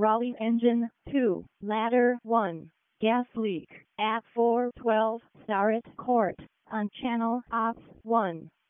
Raleigh engine 2, ladder 1, gas leak at 412 Starrett Court on channel ops 1.